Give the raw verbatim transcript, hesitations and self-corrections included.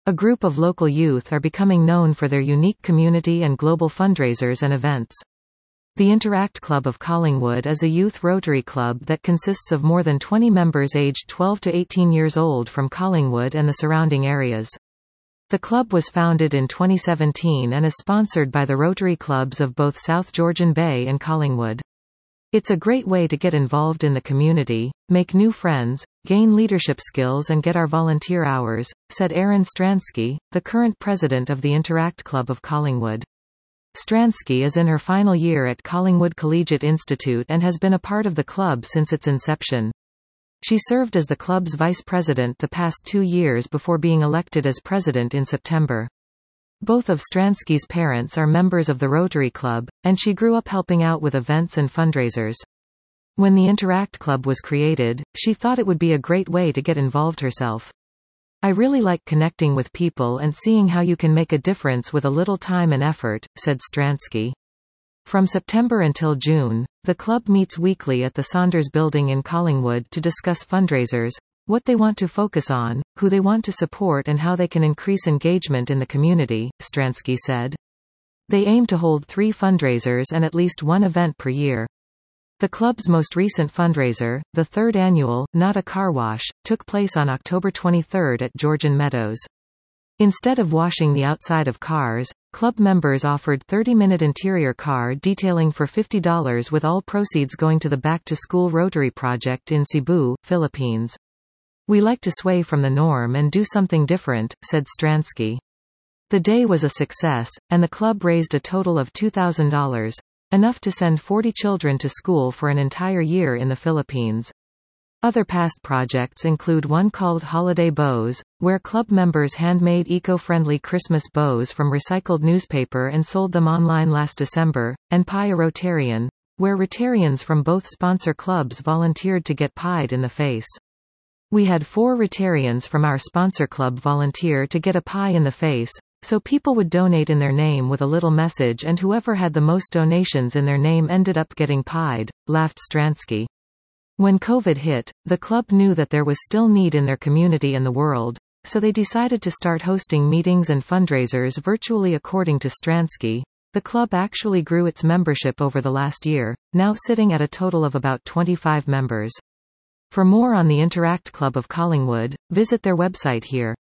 A group of local youth are becoming known for their unique community and global fundraisers and events. The Interact Club of Collingwood is a youth Rotary club that consists of more than twenty members aged twelve to eighteen years old from Collingwood and the surrounding areas. The club was founded in twenty seventeen and is sponsored by the Rotary clubs of both South Georgian Bay and Collingwood. It's a great way to get involved in the community, make new friends, gain leadership skills and get our volunteer hours, said Aaron Stransky, the current president of the Interact Club of Collingwood. Stransky is in her final year at Collingwood Collegiate Institute and has been a part of the club since its inception. She served as the club's vice president the past two years before being elected as president in September. Both of Stransky's parents are members of the Rotary Club, and she grew up helping out with events and fundraisers. When the Interact Club was created, she thought it would be a great way to get involved herself. I really like connecting with people and seeing how you can make a difference with a little time and effort, said Stransky. From September until June, the club meets weekly at the Saunders Building in Collingwood to discuss fundraisers, what they want to focus on, who they want to support and how they can increase engagement in the community, Stransky said. They aim to hold three fundraisers and at least one event per year. The club's most recent fundraiser, the third annual Not a Car Wash, took place on October twenty-third at Georgian Meadows. Instead of washing the outside of cars, club members offered thirty-minute interior car detailing for fifty dollars with all proceeds going to the Back to School Rotary Project in Cebu, Philippines. We like to sway from the norm and do something different, said Stransky. The day was a success, and the club raised a total of two thousand dollars. Enough to send forty children to school for an entire year in the Philippines. Other past projects include one called Holiday Bows, where club members handmade eco-friendly Christmas bows from recycled newspaper and sold them online last December, and Pie a Rotarian, where Rotarians from both sponsor clubs volunteered to get pied in the face. We had four Rotarians from our sponsor club volunteer to get a pie in the face, so people would donate in their name with a little message and whoever had the most donations in their name ended up getting pied, laughed Stransky. When COVID hit, the club knew that there was still need in their community and the world, so they decided to start hosting meetings and fundraisers virtually. According to Stransky, the club actually grew its membership over the last year, now sitting at a total of about twenty-five members. For more on the Interact Club of Collingwood, visit their website here.